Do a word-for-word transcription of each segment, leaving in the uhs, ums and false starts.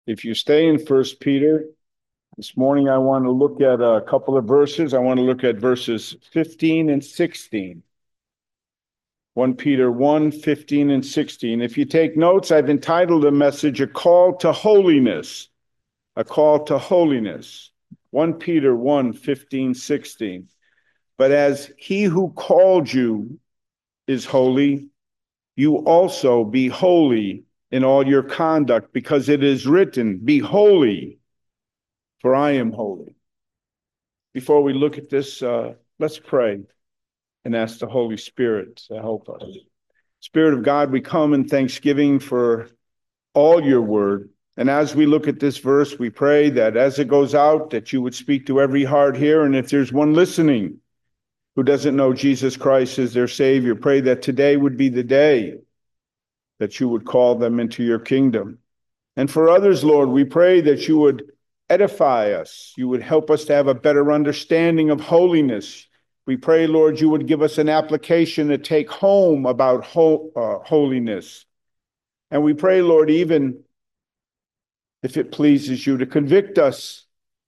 If you stay in First Peter, this morning I want to look at a couple of verses. I want to look at verses fifteen and sixteen. First Peter one, fifteen and sixteen. If you take notes, I've entitled the message, A Call to Holiness. A Call to Holiness. First Peter one, fifteen, sixteen. But as he who called you is holy, you also be holy in all your conduct, because it is written, Be holy, for I am holy. Before we look at this, uh, let's pray and ask the Holy Spirit to help us. Spirit of God, we come in thanksgiving for all your word. And as we look at this verse, we pray that as it goes out, that you would speak to every heart here. And if there's one listening who doesn't know Jesus Christ as their Savior, pray that today would be the day that you would call them into your kingdom. And for others, Lord, we pray that you would edify us. You would help us to have a better understanding of holiness. We pray, Lord, you would give us an application to take home about ho- uh, holiness. And we pray, Lord, even if it pleases you, to convict us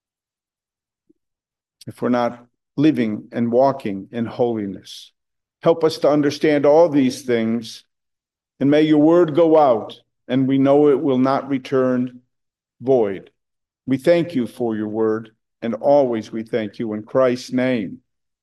if we're not living and walking in holiness. Help us to understand all these things, and may your word go out, and we know it will not return void. We thank you for your word, and always we thank you in Christ's name.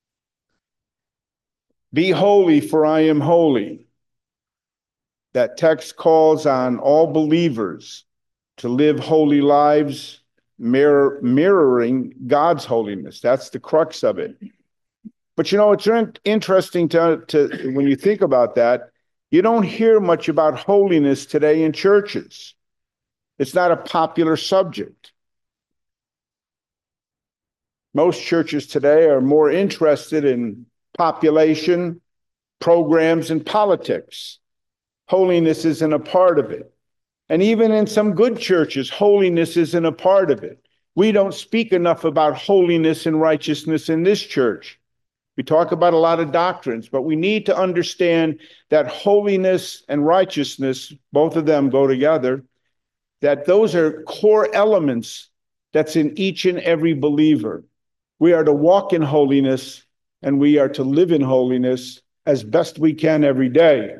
Be holy, for I am holy. That text calls on all believers to live holy lives, mirror, mirroring God's holiness. That's the crux of it. But you know, it's interesting to, to when you think about that, you don't hear much about holiness today in churches. It's not a popular subject. Most churches today are more interested in population, programs, and politics. Holiness isn't a part of it. And even in some good churches, holiness isn't a part of it. We don't speak enough about holiness and righteousness in this church. We talk about a lot of doctrines, but we need to understand that holiness and righteousness, both of them go together, that those are core elements that's in each and every believer. We are to walk in holiness, and we are to live in holiness as best we can every day.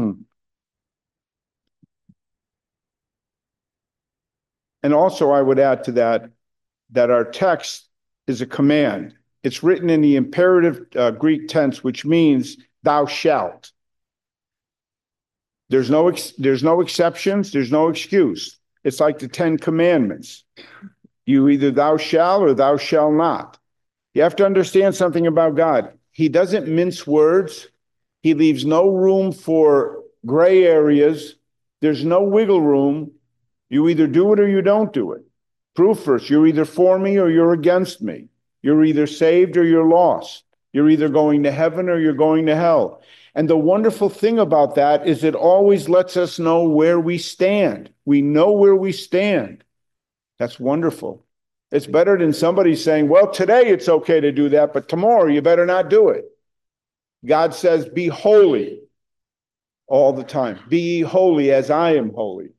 And also, I would add to that, that our text is a command. It's written in the imperative uh, Greek tense, which means thou shalt. There's no, ex- there's no exceptions. There's no excuse. It's like the Ten Commandments. You either thou shalt or thou shalt not. You have to understand something about God. He doesn't mince words. He leaves no room for gray areas. There's no wiggle room. You either do it or you don't do it. Proof first. You're either for me or you're against me. You're either saved or you're lost. You're either going to heaven or you're going to hell. And the wonderful thing about that is it always lets us know where we stand. We know where we stand. That's wonderful. It's better than somebody saying, well, today it's okay to do that, but tomorrow you better not do it. God says, be holy all the time. Be ye holy as I am holy.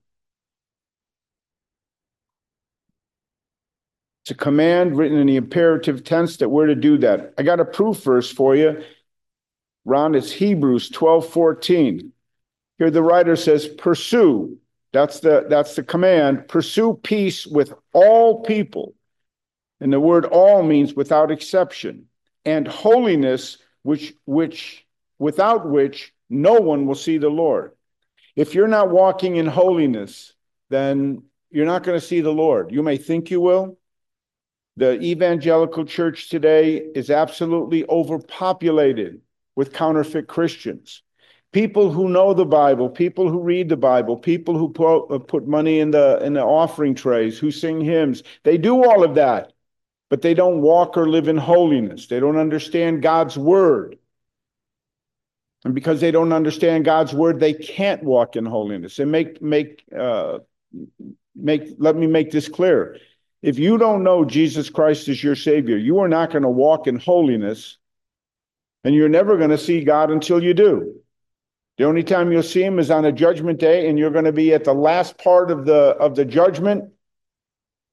It's a command written in the imperative tense that we're to do that. I got a proof verse for you. Ron, it's Hebrews twelve fourteen. Here the writer says, pursue. That's the, that's the command. Pursue peace with all people. And the word all means without exception. And holiness, which, which, without which no one will see the Lord. If you're not walking in holiness, then you're not going to see the Lord. You may think you will. The evangelical church today is absolutely overpopulated with counterfeit Christians. People who know the Bible, people who read the Bible, people who put, put money in the, in the offering trays, who sing hymns. They do all of that, but they don't walk or live in holiness. They don't understand God's word. And because they don't understand God's word, they can't walk in holiness. And make, make, uh, make, let me make this clear. If you don't know Jesus Christ as your Savior, you are not going to walk in holiness, and you're never going to see God until you do. The only time you'll see him is on a judgment day, and you're going to be at the last part of the, of the judgment,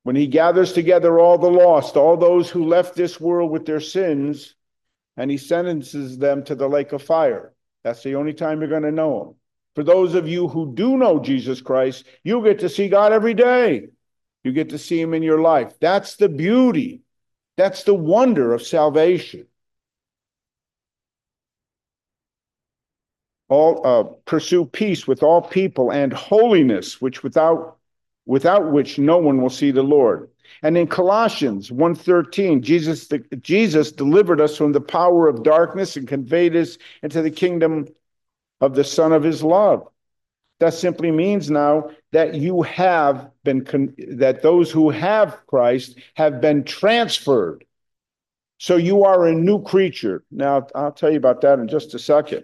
When he gathers together all the lost, all those who left this world with their sins, and he sentences them to the lake of fire. That's the only time you're going to know him. For those of you who do know Jesus Christ, you get to see God every day. You get to see him in your life. That's the beauty. That's the wonder of salvation. All uh, pursue peace with all people and holiness, which without without which no one will see the Lord. And in Colossians one thirteen, Jesus, the, Jesus delivered us from the power of darkness and conveyed us into the kingdom of the Son of his love. That simply means now that you have been, con- that those who have Christ have been transferred. So you are a new creature. Now, I'll tell you about that in just a second.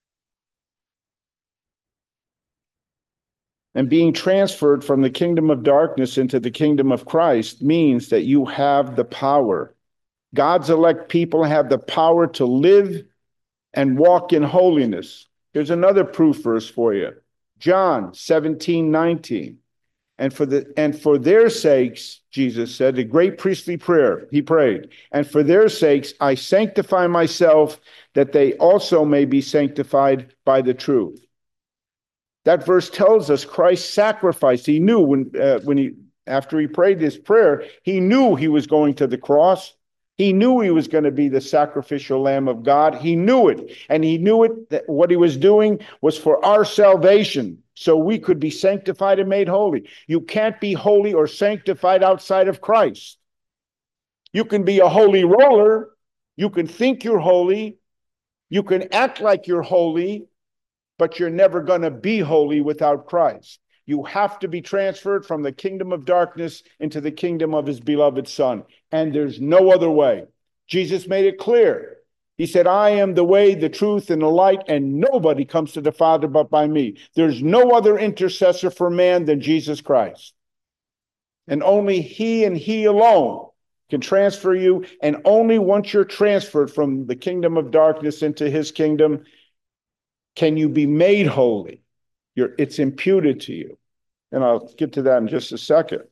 And being transferred from the kingdom of darkness into the kingdom of Christ means that you have the power. God's elect people have the power to live and walk in holiness. Here's another proof verse for you. John seventeen nineteen. And for the and for their sakes, Jesus said, a great priestly prayer, he prayed. And for their sakes, I sanctify myself, that they also may be sanctified by the truth. That verse tells us Christ sacrificed. He knew when, uh, when he, after he prayed this prayer, he knew he was going to the cross. He knew he was going to be the sacrificial Lamb of God. He knew it. And he knew it, that what he was doing was for our salvation, so we could be sanctified and made holy. You can't be holy or sanctified outside of Christ. You can be a holy roller. You can think you're holy. You can act like you're holy, but you're never going to be holy without Christ. You have to be transferred from the kingdom of darkness into the kingdom of his beloved Son. And there's no other way. Jesus made it clear. He said, I am the way, the truth, and the light, and nobody comes to the Father but by me. There's no other intercessor for man than Jesus Christ. And only he and he alone can transfer you. And only once you're transferred from the kingdom of darkness into his kingdom can you be made holy. You're, it's imputed to you. And I'll get to that in just a second.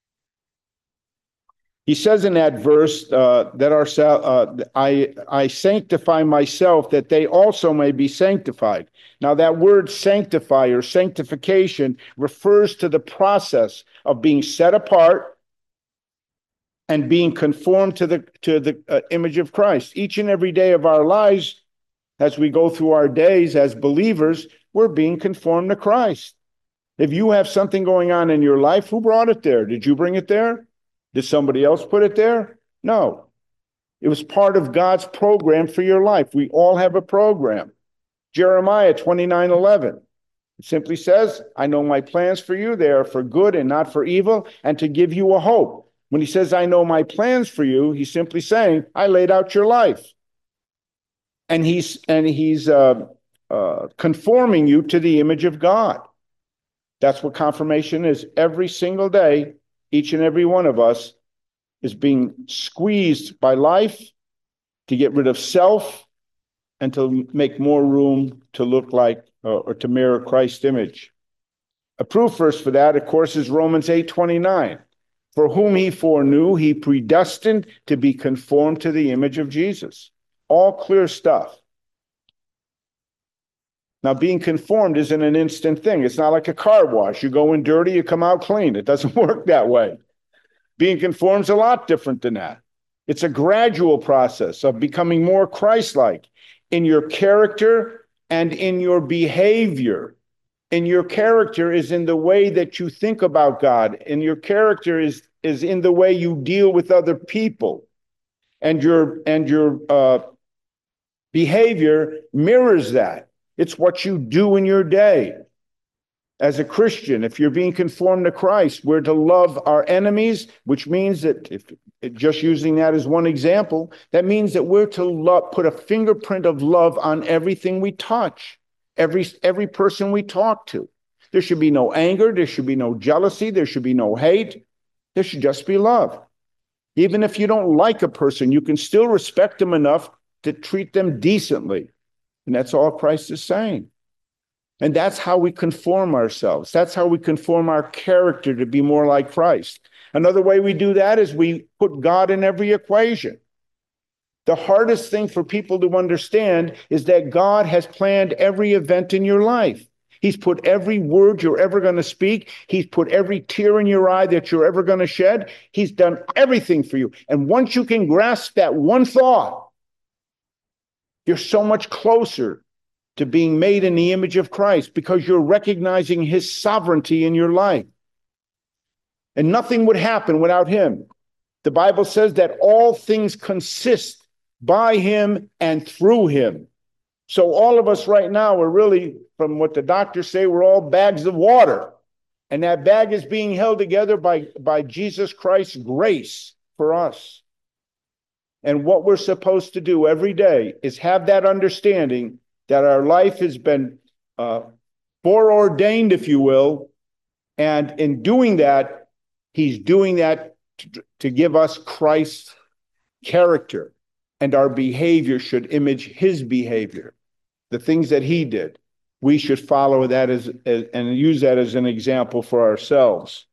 He says in that verse uh, that our uh, I, I sanctify myself, that they also may be sanctified. Now that word sanctify or sanctification refers to the process of being set apart and being conformed to the, to the uh, image of Christ. Each and every day of our lives, as we go through our days as believers, we're being conformed to Christ. If you have something going on in your life, who brought it there? Did you bring it there? Did somebody else put it there? No. It was part of God's program for your life. We all have a program. Jeremiah twenty-nine eleven. It simply says, I know my plans for you. They are for good and not for evil, and to give you a hope. When he says, I know my plans for you, he's simply saying, I laid out your life. And he's, and he's uh, uh, conforming you to the image of God. That's what confirmation is. Every single day, each and every one of us is being squeezed by life to get rid of self and to make more room to look like uh, or to mirror Christ's image. A proof verse for that, of course, is Romans eight twenty-nine. For whom he foreknew, he predestined to be conformed to the image of Jesus. All clear stuff. Now, being conformed isn't an instant thing. It's not like a car wash. You go in dirty, you come out clean. It doesn't work that way. Being conformed is a lot different than that. It's a gradual process of becoming more Christ-like in your character and in your behavior. In your character is in the way that you think about God. And your character is, is in the way you deal with other people. And your, and your uh, behavior mirrors that. It's what you do in your day. As a Christian, if you're being conformed to Christ, we're to love our enemies, which means that, if just using that as one example, that means that we're to love, put a fingerprint of love on everything we touch, every, every person we talk to. There should be no anger. There should be no jealousy. There should be no hate. There should just be love. Even if you don't like a person, you can still respect them enough to treat them decently. And that's all Christ is saying. And that's how we conform ourselves. That's how we conform our character to be more like Christ. Another way we do that is we put God in every equation. The hardest thing for people to understand is that God has planned every event in your life. He's put every word you're ever going to speak. He's put every tear in your eye that you're ever going to shed. He's done everything for you. And once you can grasp that one thought, you're so much closer to being made in the image of Christ because you're recognizing his sovereignty in your life. And nothing would happen without him. The Bible says that all things consist by him and through him. So all of us right now are really, from what the doctors say, we're all bags of water. And that bag is being held together by, by Jesus Christ's grace for us. And what we're supposed to do every day is have that understanding that our life has been uh, foreordained, if you will. And in doing that, he's doing that to, to give us Christ's character. And our behavior should image his behavior. The things that he did, we should follow that as, as and use that as an example for ourselves.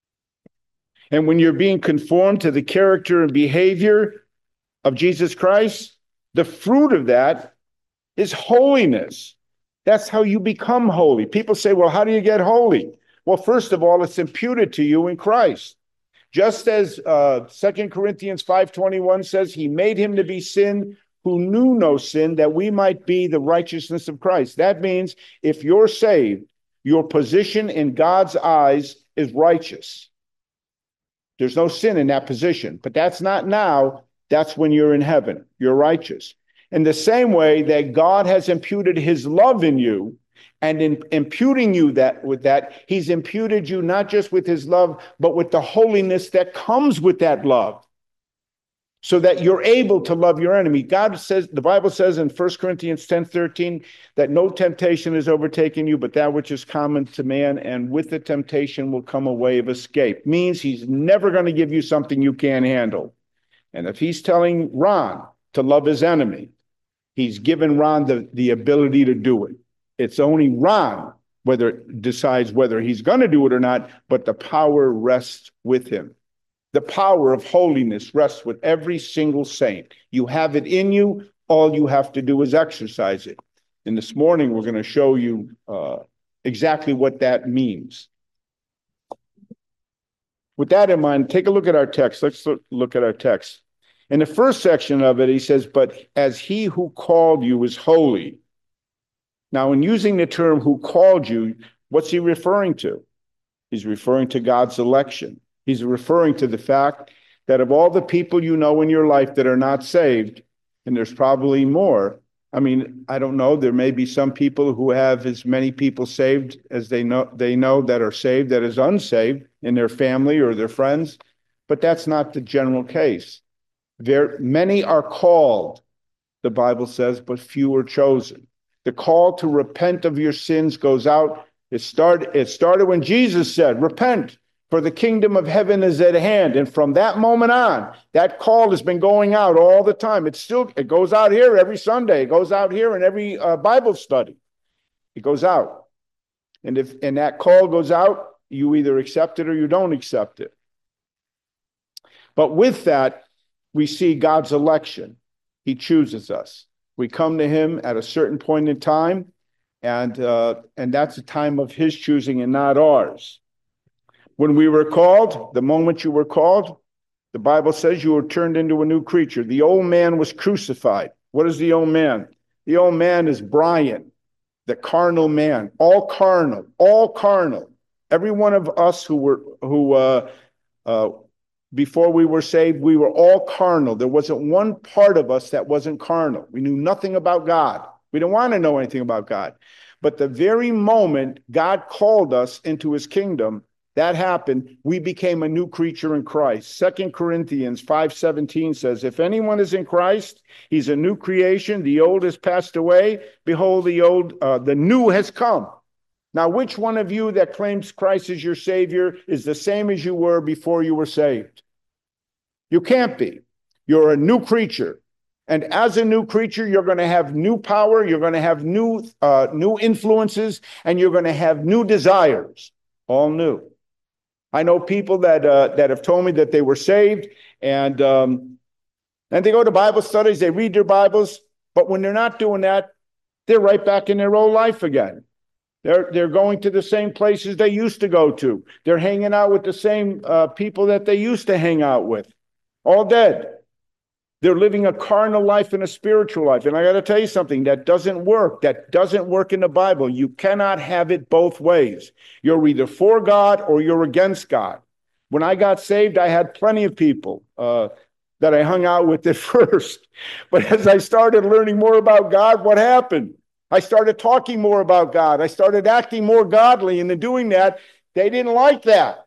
And when you're being conformed to the character and behavior of Jesus Christ, the fruit of that is holiness. That's how you become holy. People say, well, how do you get holy? Well, first of all, it's imputed to you in Christ. Just as uh, Second Corinthians five twenty-one says, he made him to be sin who knew no sin, that we might be the righteousness of Christ. That means if you're saved, your position in God's eyes is righteous. There's no sin in that position, but that's not now. That's when you're in heaven. You're righteous. In the same way that God has imputed his love in you, and in imputing you that with that, he's imputed you not just with his love, but with the holiness that comes with that love, so that you're able to love your enemy. God says, the Bible says in First Corinthians ten thirteen, that no temptation has overtaken you, but that which is common to man, and with the temptation will come a way of escape. Means he's never going to give you something you can't handle. And if he's telling Ron to love his enemy, he's given Ron the, the ability to do it. It's only Ron whether decides whether he's going to do it or not, but the power rests with him. The power of holiness rests with every single saint. You have it in you. All you have to do is exercise it. And this morning, we're going to show you uh, exactly what that means. With that in mind, take a look at our text. Let's look, look at our text. In the first section of it, he says, but as he who called you is holy. Now, in using the term who called you, what's he referring to? He's referring to God's election. He's referring to the fact that of all the people you know in your life that are not saved, and there's probably more. I mean, I don't know. There may be some people who have as many people saved as they know they know that are saved, that is unsaved in their family or their friends. But that's not the general case. There, many are called, the Bible says, but few are chosen. The call to repent of your sins goes out. It started, it started when Jesus said, repent, for the kingdom of heaven is at hand. And from that moment on, that call has been going out all the time. It's still, it goes out here every Sunday. It goes out here in every uh, Bible study. It goes out. And if and that call goes out, you either accept it or you don't accept it. But with that, we see God's election. He chooses us. We come to him at a certain point in time, and uh, and that's a time of his choosing and not ours. When we were called, the moment you were called, the Bible says you were turned into a new creature. The old man was crucified. What is the old man? The old man is Brian, the carnal man, all carnal, all carnal. Every one of us who were who uh, uh, before we were saved, we were all carnal. There wasn't one part of us that wasn't carnal. We knew nothing about God. We didn't want to know anything about God. But the very moment God called us into his kingdom, that happened, we became a new creature in Christ. Second Corinthians five seventeen says, if anyone is in Christ, he's a new creation. The old has passed away. Behold, the old, uh, the new has come. Now, which one of you that claims Christ as your Savior is the same as you were before you were saved? You can't be. You're a new creature. And as a new creature, you're going to have new power, you're going to have new, uh, new influences, and you're going to have new desires, all new. I know people that uh, that have told me that they were saved, and um, and they go to Bible studies, they read their Bibles, but when they're not doing that, they're right back in their old life again. They're they're going to the same places they used to go to. They're hanging out with the same uh, people that they used to hang out with, all dead. They're living a carnal life and a spiritual life. And I got to tell you something, that doesn't work. That doesn't work in the Bible. You cannot have it both ways. You're either for God or you're against God. When I got saved, I had plenty of people uh, that I hung out with at first. But as I started learning more about God, what happened? I started talking more about God. I started acting more godly. And in doing that, they didn't like that.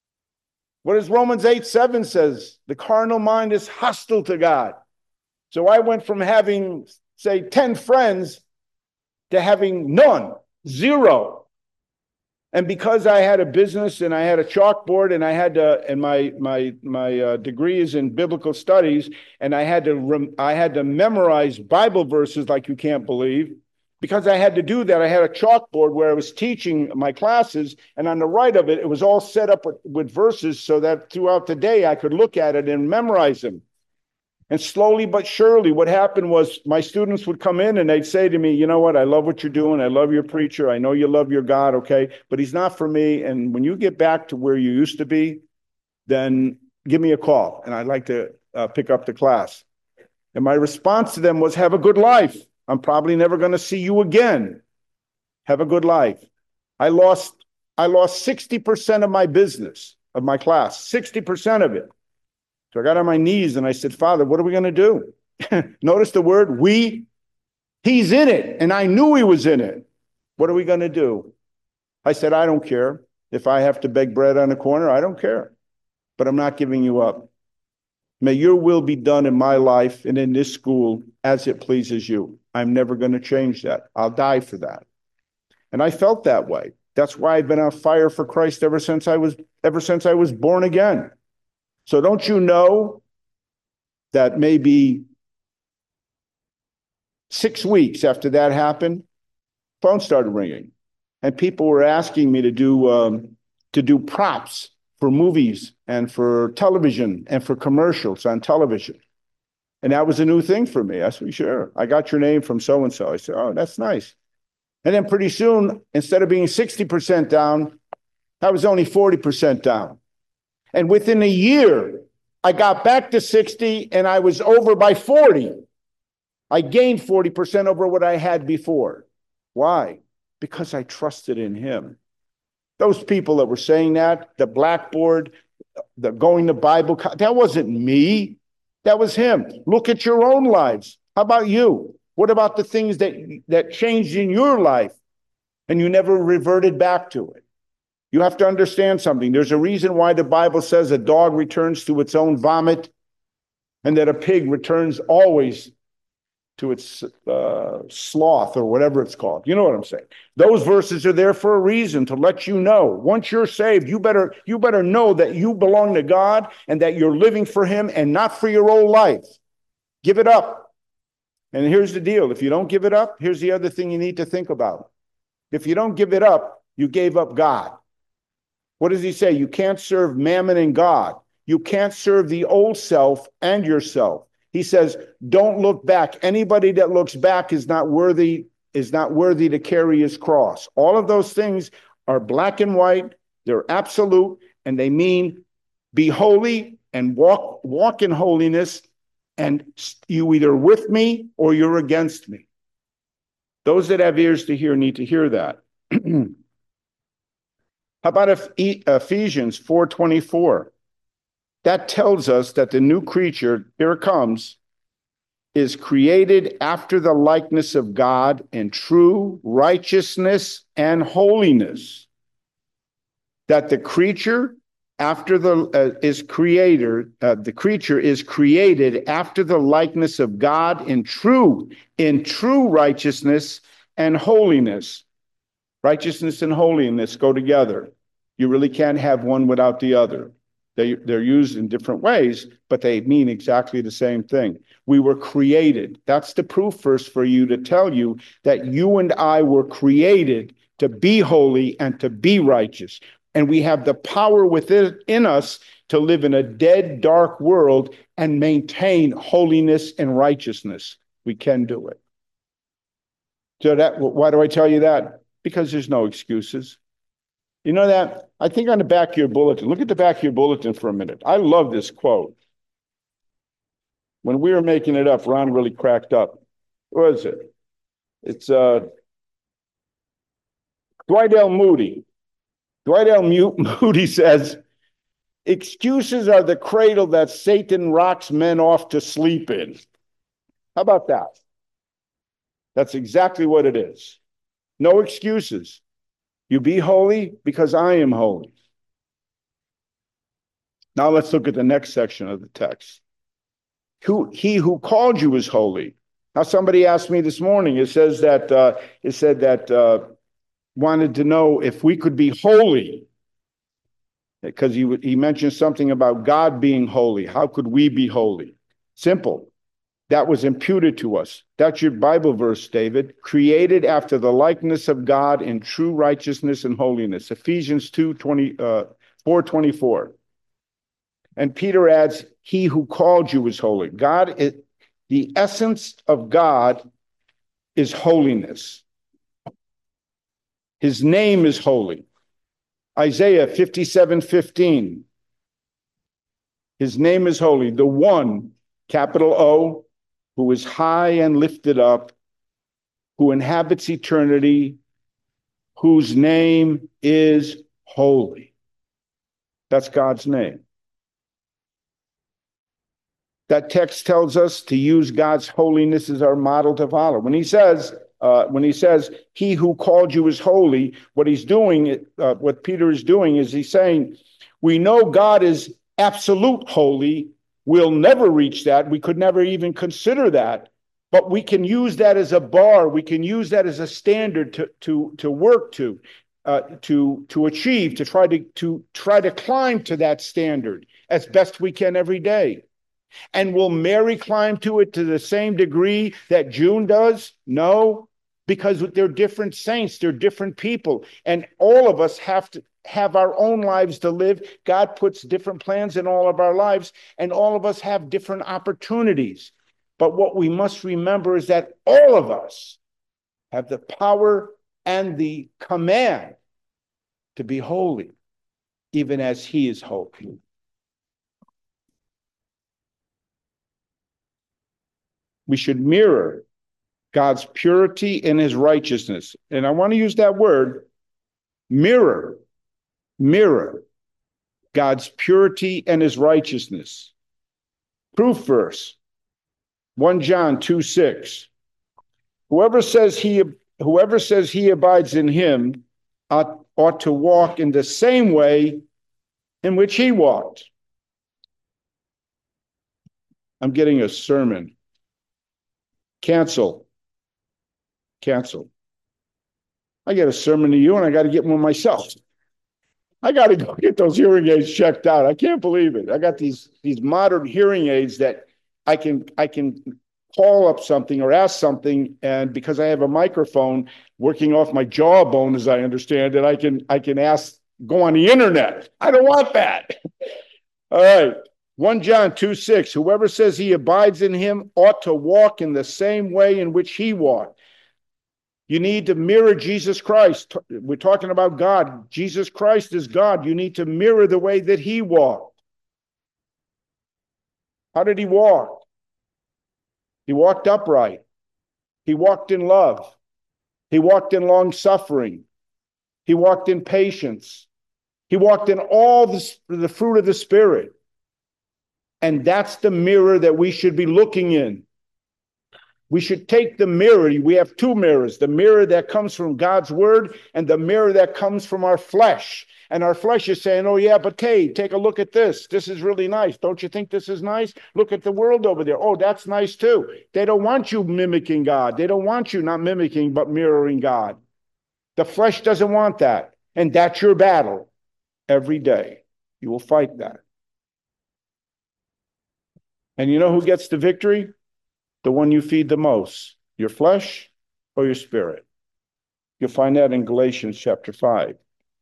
What does Romans eight seven says? The carnal mind is hostile to God. So I went from having, say, ten friends to having none, zero. And because I had a business and I had a chalkboard and I had to, and my my my uh, degree is in biblical studies, and I had to rem, I had to memorize Bible verses like you can't believe. Because I had to do that, I had a chalkboard where I was teaching my classes, and on the right of it, it was all set up with, with verses so that throughout the day I could look at it and memorize them. And slowly but surely, what happened was my students would come in and they'd say to me, you know what, I love what you're doing. I love your preacher. I know you love your God, okay? But he's not for me. And when you get back to where you used to be, then give me a call, and I'd like to uh, pick up the class. And my response to them was, have a good life. I'm probably never going to see you again. Have a good life. I lost, I lost sixty percent of my business, of my class, sixty percent of it. So I got on my knees and I said, Father, what are we going to do? Notice the word we. He's in it, and I knew he was in it. What are we going to do? I said, I don't care. If I have to beg bread on the corner, I don't care. But I'm not giving you up. May your will be done in my life and in this school as it pleases you. I'm never going to change that. I'll die for that. And I felt that way. That's why I've been on fire for Christ ever since I was ever since I was born again. So don't you know that maybe six weeks after that happened, phone started ringing, and people were asking me to do um, to do props for movies and for television and for commercials on television. And that was a new thing for me. I said, sure, I got your name from so-and-so. I said, oh, that's nice. And then pretty soon, instead of being sixty percent down, I was only forty percent down. And within a year, I got back to sixty and I was over by forty. I gained forty percent over what I had before. Why? Because I trusted in him. Those people that were saying that, the blackboard, the going to Bible, that wasn't me. That was him. Look at your own lives. How about you? What about the things that, that changed in your life and you never reverted back to it? You have to understand something. There's a reason why the Bible says a dog returns to its own vomit and that a pig returns always to its uh, sloth or whatever it's called. You know what I'm saying? Those verses are there for a reason, to let you know. Once you're saved, you better, you better know that you belong to God and that you're living for him and not for your old life. Give it up. And here's the deal. If you don't give it up, here's the other thing you need to think about. If you don't give it up, you gave up God. What does he say? You can't serve mammon and God. You can't serve the old self and yourself. He says, don't look back. Anybody that looks back is not worthy, is not worthy to carry his cross. All of those things are black and white. They're absolute, and they mean be holy and walk, walk in holiness, and you either with me or you're against me. Those that have ears to hear need to hear that. How about Ephesians four twenty-four? That tells us that the new creature, here it comes, is created after the likeness of God in true righteousness and holiness. That the creature after the uh, is creator, uh, the creature is created after the likeness of God in true, in true righteousness and holiness. Righteousness and holiness go together. You really can't have one without the other. They, they're used in different ways, but they mean exactly the same thing. We were created. That's the proof verse for you to tell you that you and I were created to be holy and to be righteous. And we have the power within in us to live in a dead, dark world and maintain holiness and righteousness. We can do it. So that, why do I tell you that? Because there's no excuses. You know that? I think on the back of your bulletin, look at the back of your bulletin for a minute. I love this quote. When we were making it up, Ron really cracked up. What is it? It's uh, Dwight L. Moody. Dwight L. Moody says, excuses are the cradle that Satan rocks men off to sleep in. How about that? That's exactly what it is. No excuses. You be holy because I am holy. Now let's look at the next section of the text. Who, he who called you is holy. Now somebody asked me this morning, it says that, uh, it said that, uh, wanted to know if we could be holy. Because he, he mentioned something about God being holy. How could we be holy? Simple. That was imputed to us. That's your Bible verse, David. Created after the likeness of God in true righteousness and holiness. Ephesians two, twenty, uh, four twenty-four. And Peter adds, he who called you is holy. God, is, the essence of God is holiness. His name is holy. Isaiah fifty-seven fifteen. His name is holy. The one, capital O, who is high and lifted up, who inhabits eternity, whose name is holy. That's God's name. That text tells us to use God's holiness as our model to follow. When he says, uh, when he says, he who called you is holy, what he's doing, uh, what Peter is doing is he's saying, we know God is absolute holy. We'll never reach that. We could never even consider that. But we can use that as a bar. We can use that as a standard to, to, to work to, uh, to, to achieve, to try to, to try to climb to that standard as best we can every day. And will Mary climb to it to the same degree that June does? No, because they're different saints, they're different people. And all of us have to have our own lives to live. God puts different plans in all of our lives, and all of us have different opportunities. But what we must remember is that all of us have the power and the command to be holy, even as he is holy. We should mirror God's purity and his righteousness. And I want to use that word, mirror, mirror God's purity and his righteousness. Proof verse, First John two six. Whoever says he, whoever says he abides in him ought, ought to walk in the same way in which he walked. I'm getting a sermon. Cancel. Cancel. I get a sermon to you and I got to get one myself. I got to go get those hearing aids checked out. I can't believe it. I got these, these modern hearing aids that I can, I can call up something or ask something. And because I have a microphone working off my jawbone, as I understand it, I can, I can ask, go on the internet. I don't want that. All right. First John two six, whoever says he abides in him ought to walk in the same way in which he walked. You need to mirror Jesus Christ. We're talking about God. Jesus Christ is God. You need to mirror the way that he walked. How did he walk? He walked upright. He walked in love. He walked in long suffering. He walked in patience. He walked in all the, the fruit of the Spirit. And that's the mirror that we should be looking in. We should take the mirror. We have two mirrors, the mirror that comes from God's word and the mirror that comes from our flesh. And our flesh is saying, oh yeah, but Kay, take a look at this. This is really nice. Don't you think this is nice? Look at the world over there. Oh, that's nice too. They don't want you mimicking God. They don't want you not mimicking, but mirroring God. The flesh doesn't want that. And that's your battle every day. You will fight that. And you know who gets the victory? The one you feed the most, your flesh or your spirit. You'll find that in Galatians chapter five.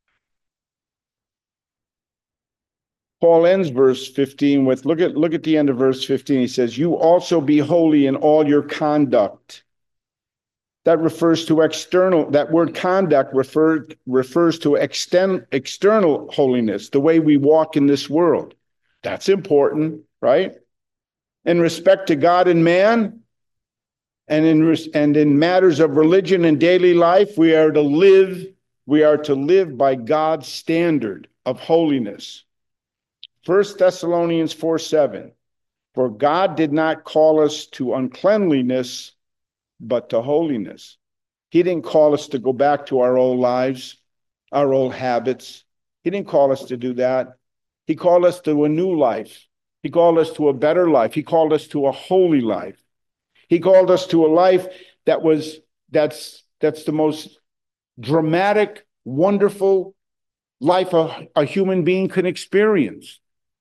Paul ends verse fifteen with, look at, look at the end of verse fifteen. He says, you also be holy in all your conduct. That refers to external, that word conduct refer, refers to extend, external holiness, the way we walk in this world. That's important, right? In respect to God and man, and in, and in matters of religion and daily life, we are to live, we are to live by God's standard of holiness. First Thessalonians four seven, for God did not call us to uncleanliness, but to holiness. He didn't call us to go back to our old lives, our old habits. He didn't call us to do that. He called us to a new life. He called us to a better life. He called us to a holy life. He called us to a life that was, that's, that's the most dramatic, wonderful life a, a human being can experience.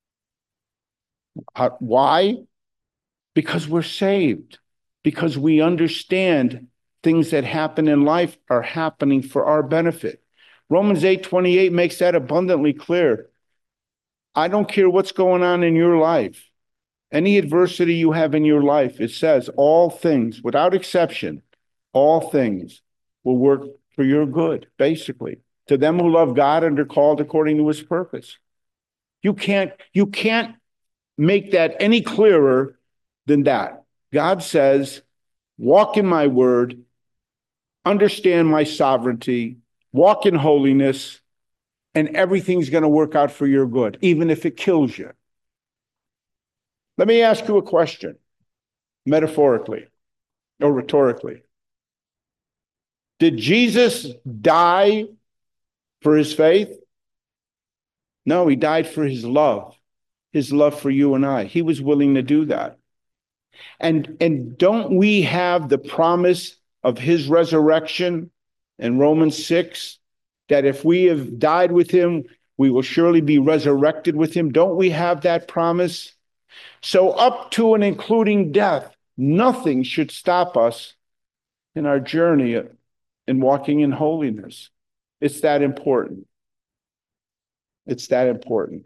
Uh, why? Because we're saved. Because we understand things that happen in life are happening for our benefit. Romans eight twenty-eight makes that abundantly clear. I don't care what's going on in your life. Any adversity you have in your life, it says all things, without exception, all things will work for your good, basically. To them who love God and are called according to his purpose. You can't, you can't make that any clearer than that. God says, walk in my word, understand my sovereignty, walk in holiness, and everything's going to work out for your good, even if it kills you. Let me ask you a question, metaphorically or rhetorically. Did Jesus die for his faith? No, he died for his love, his love for you and I. He was willing to do that. And, and don't we have the promise of his resurrection in Romans six, that if we have died with him, we will surely be resurrected with him? Don't we have that promise? So up to and including death, nothing should stop us in our journey in walking in holiness. It's that important. It's that important.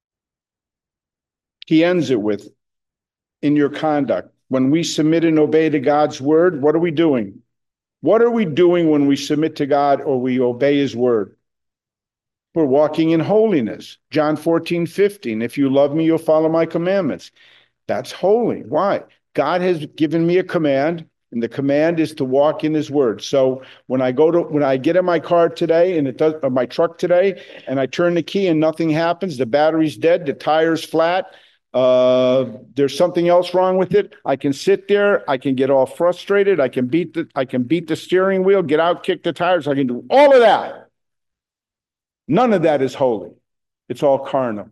He ends it with, in your conduct. When we submit and obey to God's word, what are we doing? What are we doing when we submit to God or we obey his word? We're walking in holiness. John fourteen fifteen, if you love me, you'll follow my commandments. That's holy. Why? God has given me a command, and the command is to walk in his word. So when I go to, when I get in my car today and it does, or my truck today, and I turn the key and nothing happens, the battery's dead, the tire's flat, uh, there's something else wrong with it, I can sit there, I can get all frustrated, I can beat the, I can beat the steering wheel, get out, kick the tires, I can do all of that. None of that is holy. It's all carnal.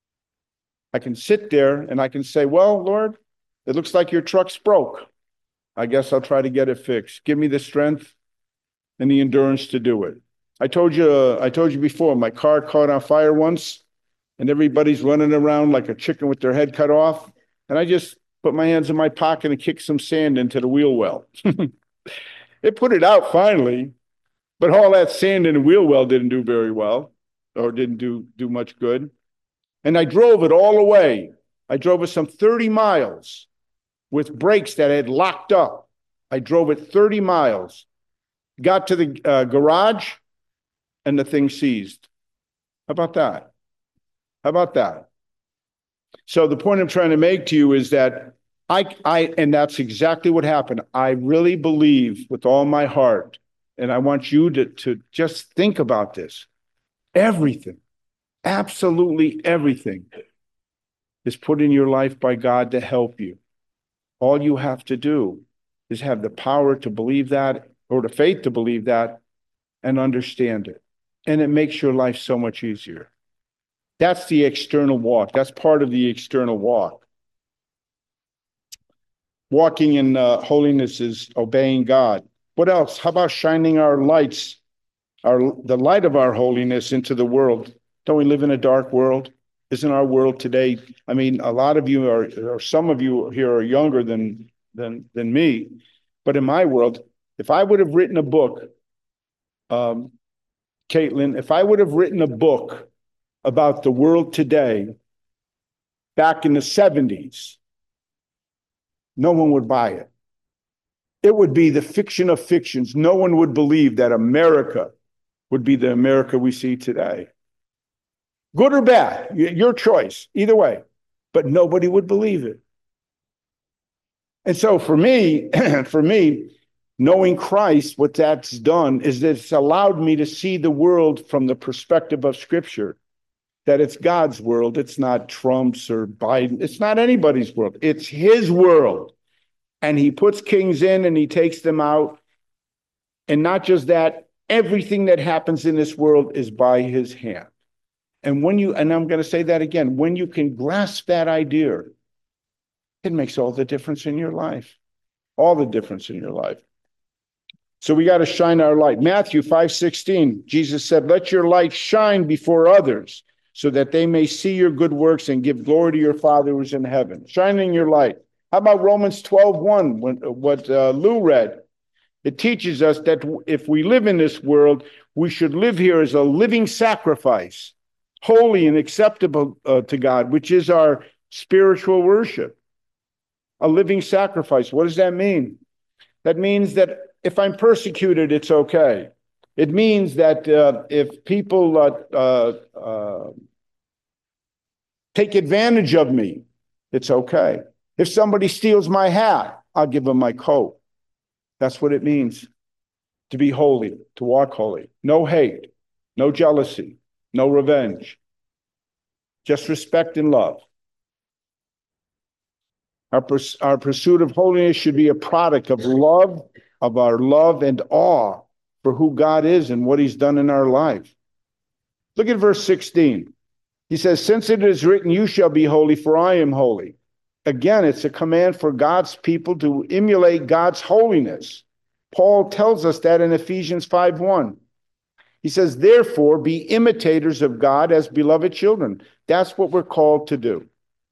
I can sit there and I can say, well, Lord, it looks like your truck's broke. I guess I'll try to get it fixed. Give me the strength and the endurance to do it. I told you, uh, I told you before, my car caught on fire once and everybody's running around like a chicken with their head cut off. And I just put my hands in my pocket and kicked some sand into the wheel well. It put it out finally, but all that sand in the wheel well didn't do very well or didn't do, do much good. And I drove it all the way. I drove it some thirty miles with brakes that had locked up. I drove it thirty miles, got to the uh, garage, and the thing seized. How about that? How about that? So the point I'm trying to make to you is that I, I, and that's exactly what happened. I really believe with all my heart, and I want you to, to just think about this. Everything, absolutely everything is put in your life by God to help you. All you have to do is have the power to believe that, or the faith to believe that, and understand it. And it makes your life so much easier. That's the external walk. That's part of the external walk. Walking in uh, holiness is obeying God. What else? How about shining our lights, our the light of our holiness into the world? Don't we live in a dark world? Isn't our world today? I mean, a lot of you are, or some of you here are younger than than than me, but in my world, if I would have written a book, um, Caitlin, if I would have written a book about the world today, back in the seventies, no one would buy it. It would be the fiction of fictions. No one would believe that America would be the America we see today. Good or bad, your choice, either way. But nobody would believe it. And so for me, for me, knowing Christ, what that's done is that it's allowed me to see the world from the perspective of Scripture, that it's God's world. It's not Trump's or Biden. It's not anybody's world. It's his world. And he puts kings in and he takes them out. And not just that, everything that happens in this world is by his hand. And when you, and I'm going to say that again, when you can grasp that idea, it makes all the difference in your life. All the difference in your life. So we got to shine our light. Matthew five sixteen, Jesus said, let your light shine before others so that they may see your good works and give glory to your Father who's in heaven. Shining your light. How about Romans twelve one, when, what uh, Lou read? It teaches us that if we live in this world, we should live here as a living sacrifice, holy and acceptable uh, to God, which is our spiritual worship. A living sacrifice. What does that mean? That means that if I'm persecuted, it's okay. It means that uh, if people uh, uh, uh, take advantage of me, it's okay. If somebody steals my hat, I'll give them my coat. That's what it means to be holy, to walk holy. No hate, no jealousy, no revenge. Just respect and love. Our, pers- our pursuit of holiness should be a product of love, of our love and awe for who God is and what he's done in our life. Look at verse sixteen. He says, since it is written, you shall be holy, for I am holy. Again, it's a command for God's people to emulate God's holiness. Paul tells us that in Ephesians five one. He says, therefore, be imitators of God as beloved children. That's what we're called to do.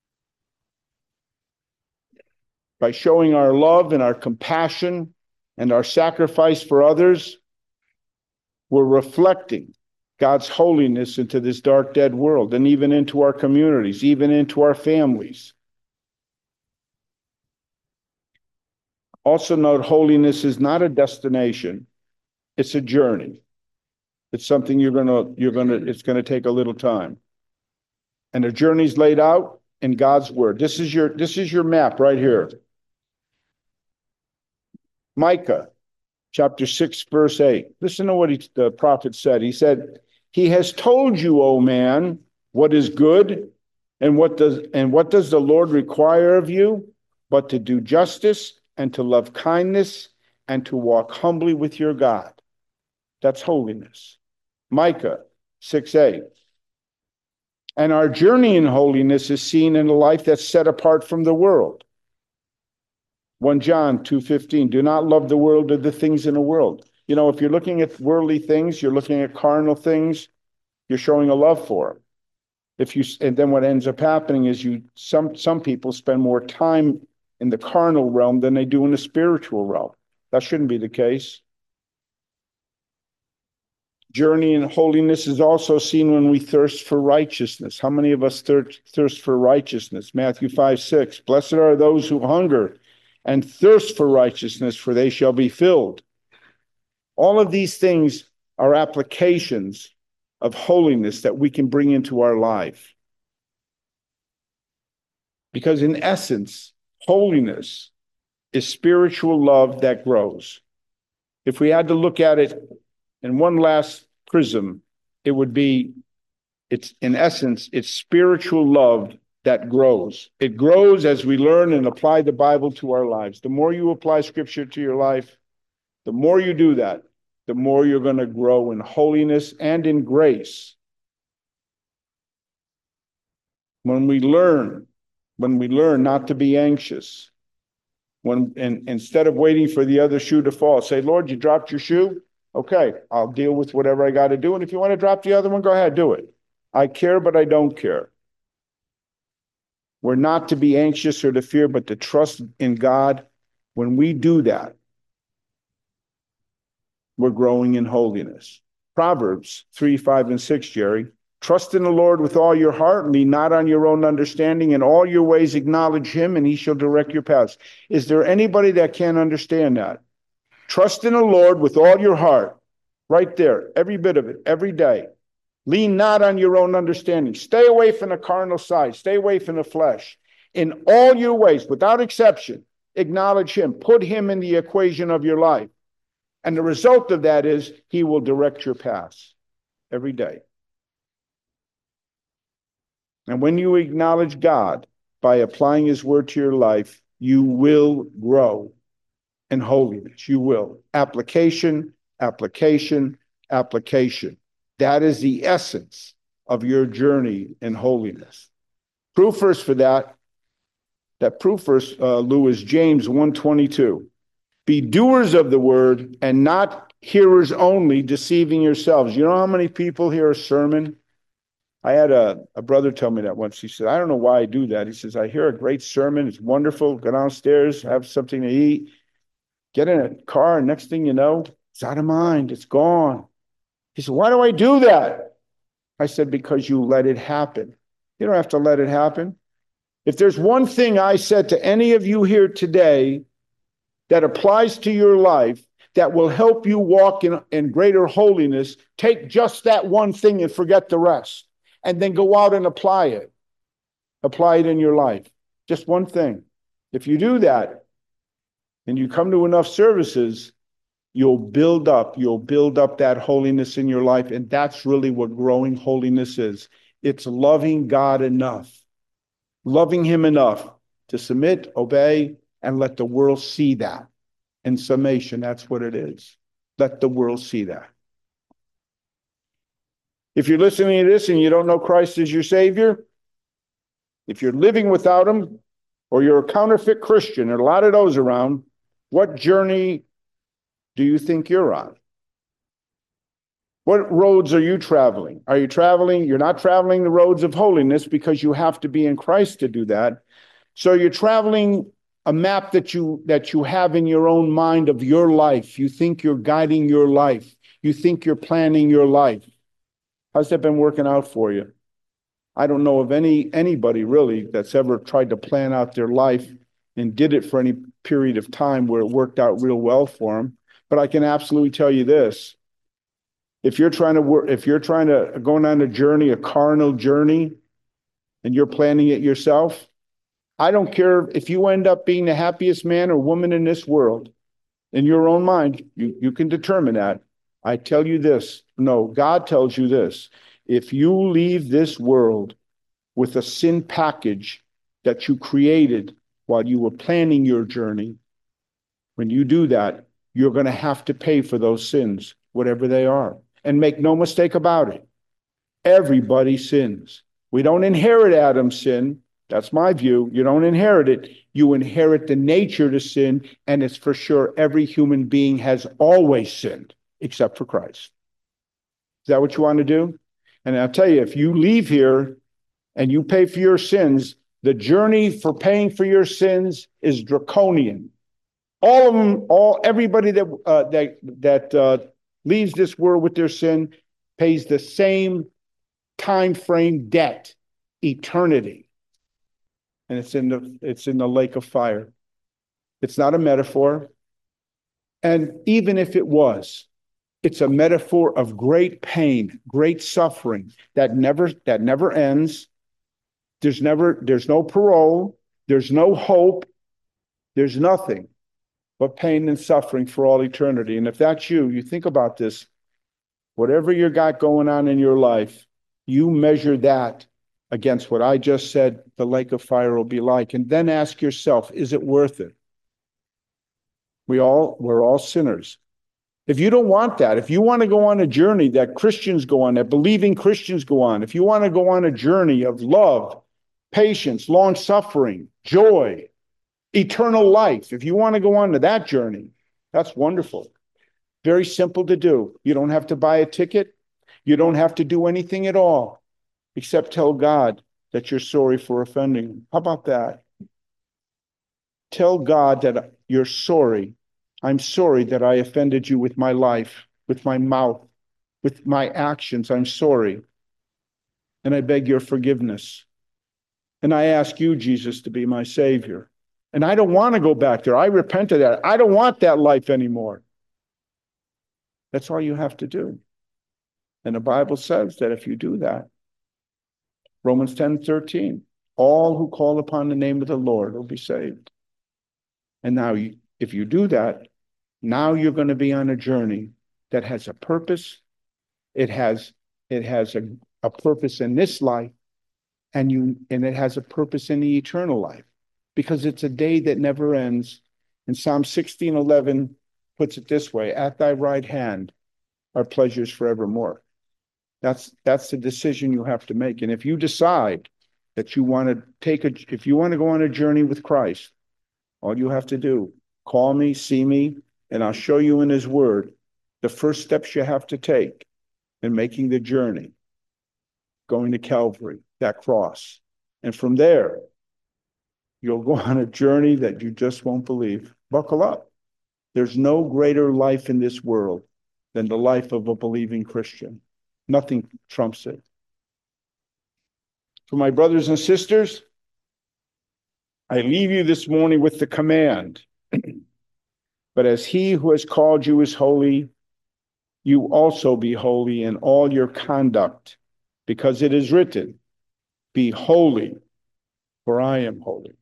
By showing our love and our compassion and our sacrifice for others, we're reflecting God's holiness into this dark, dead world, and even into our communities, even into our families. Also note, holiness is not a destination, it's a journey. It's something you're gonna, you're gonna, it's gonna take a little time. And the journey's laid out in God's word. This is your, this is your map right here. Micah chapter six, verse eight. Listen to what he, the prophet said. He said, he has told you, O man, what is good, and what does and what does the Lord require of you, but to do justice and to love kindness and to walk humbly with your God. That's holiness. Micah six eight. And our journey in holiness is seen in a life that's set apart from the world. First John two fifteen, do not love the world or the things in the world. You know, if you're looking at worldly things, you're looking at carnal things, you're showing a love for them. If you, and then what ends up happening is you, some, some people spend more time in the carnal realm than they do in the spiritual realm. That shouldn't be the case. Journey in holiness is also seen when we thirst for righteousness. How many of us thirst, thirst for righteousness? Matthew five six, blessed are those who hunger and thirst for righteousness, for they shall be filled. All of these things are applications of holiness that we can bring into our life. Because in essence, holiness is spiritual love that grows. If we had to look at it in one last prism, it would be, it's in essence, it's spiritual love that grows. It grows as we learn and apply the Bible to our lives. The more you apply Scripture to your life, the more you do that, the more you're going to grow in holiness and in grace. When we learn, when we learn not to be anxious, when and instead of waiting for the other shoe to fall, say, Lord, you dropped your shoe? Okay, I'll deal with whatever I got to do. And if you want to drop the other one, go ahead, do it. I care, but I don't care. We're not to be anxious or to fear, but to trust in God. When we do that, we're growing in holiness. Proverbs three, five, and six, Jerry. Trust in the Lord with all your heart, and lean not on your own understanding. In all your ways acknowledge him, and he shall direct your paths. Is there anybody that can't understand that? Trust in the Lord with all your heart. Right there, every bit of it, every day. Lean not on your own understanding. Stay away from the carnal side. Stay away from the flesh. In all your ways, without exception, acknowledge him. Put him in the equation of your life. And the result of that is he will direct your paths every day. And when you acknowledge God by applying his word to your life, you will grow in holiness. You will. Application, application, application. That is the essence of your journey in holiness. Proof verse for that, that proof verse, uh, Lou, is James one twenty-two. Be doers of the word and not hearers only, deceiving yourselves. You know how many people hear a sermon? I had a, a brother tell me that once. He said, I don't know why I do that. He says, I hear a great sermon. It's wonderful. Go downstairs, have something to eat, get in a car, and next thing you know, it's out of mind. It's gone. He said, why do I do that? I said, because you let it happen. You don't have to let it happen. If there's one thing I said to any of you here today that applies to your life, that will help you walk in, in greater holiness, take just that one thing and forget the rest. And then go out and apply it. Apply it in your life. Just one thing. If you do that, and you come to enough services, you'll build up, you'll build up that holiness in your life. And that's really what growing holiness is. It's loving God enough, loving him enough to submit, obey, and let the world see that. In summation, that's what it is. Let the world see that. If you're listening to this and you don't know Christ as your Savior, if you're living without him, or you're a counterfeit Christian, and a lot of those around, what journey do you think you're on? What roads are you traveling? Are you traveling? You're not traveling the roads of holiness because you have to be in Christ to do that. So you're traveling a map that you that you have in your own mind of your life. You think you're guiding your life. You think you're planning your life. How's that been working out for you? I don't know of any anybody really that's ever tried to plan out their life and did it for any period of time where it worked out real well for them. But I can absolutely tell you this. If you're trying to work, if you're trying to go on a journey, a carnal journey, and you're planning it yourself, I don't care if you end up being the happiest man or woman in this world. In your own mind, you, you can determine that. I tell you this, no, God tells you this. If you leave this world with a sin package that you created while you were planning your journey, when you do that, you're going to have to pay for those sins, whatever they are. And make no mistake about it. Everybody sins. We don't inherit Adam's sin. That's my view. You don't inherit it. You inherit the nature to sin, and it's for sure every human being has always sinned. Except for Christ. Is that what you want to do? And I'll tell you, if you leave here and you pay for your sins, the journey for paying for your sins is draconian. All of them, all everybody that uh, that that uh, leaves this world with their sin pays the same time frame debt, eternity, and it's in the it's in the lake of fire. It's not a metaphor, and even if it was, it's a metaphor of great pain, great suffering that never that never ends. There's never there's no parole, there's no hope, there's nothing but pain and suffering for all eternity. And if that's you, you think about this, whatever you got going on in your life, you measure that against what I just said the lake of fire will be like, and then ask yourself, is it worth it? We all we're all sinners. If you don't want that, if you want to go on a journey that Christians go on, that believing Christians go on, if you want to go on a journey of love, patience, long suffering, joy, eternal life, if you want to go on to that journey, that's wonderful. Very simple to do. You don't have to buy a ticket. You don't have to do anything at all except tell God, that you're sorry for offending him. How about that? Tell God that you're sorry. I'm sorry that I offended you with my life, with my mouth, with my actions. I'm sorry. And I beg your forgiveness. And I ask you, Jesus, to be my Savior. And I don't want to go back there. I repent of that. I don't want that life anymore. That's all you have to do. And the Bible says that if you do that, Romans ten thirteen, all who call upon the name of the Lord will be saved. And now, you, if you do that, now you're going to be on a journey that has a purpose. It has, it has a, a purpose in this life, and you and it has a purpose in the eternal life, because it's a day that never ends. And Psalm sixteen eleven puts it this way: at thy right hand are pleasures forevermore. That's that's the decision you have to make. And if you decide that you want to take a, if you want to go on a journey with Christ, all you have to do, call me, see me, and I'll show you in his word the first steps you have to take in making the journey, going to Calvary, that cross. And from there, you'll go on a journey that you just won't believe. Buckle up. There's no greater life in this world than the life of a believing Christian. Nothing trumps it. For my brothers and sisters, I leave you this morning with the command, but as he who has called you is holy, you also be holy in all your conduct, because it is written, be holy, for I am holy.